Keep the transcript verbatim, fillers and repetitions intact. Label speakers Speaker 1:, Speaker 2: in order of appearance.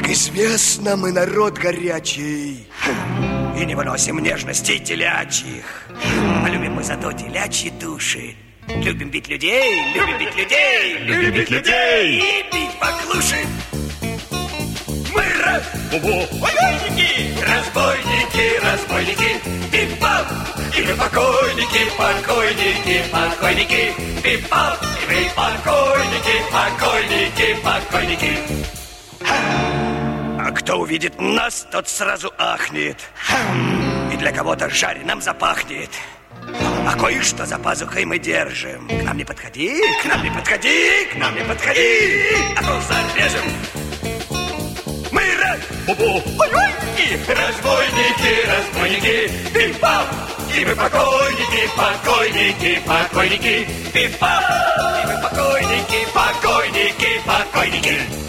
Speaker 1: Как известно, мы народ горячий и не выносим нежностей телячьих. А любим мы зато телячьи души. Любим бить людей, любим бить людей, любим бить людей и бить поклуши. Мы разбойники, разбойники, разбойники, пип-пап, и мы покойники, покойники, покойники, пип-пап, и мы покойники, покойники, покойники. А кто увидит нас, тот сразу ахнет, и для кого-то жареным запахнет. А кое-что за пазухой мы держим. К нам не подходи, к нам не подходи, к нам не подходи, а то зарежем. Мы разбойники, разбойники, разбойники, пип-пап, и мы покойники, покойники, покойники, пип-пап, и мы покойники, покойники, покойники.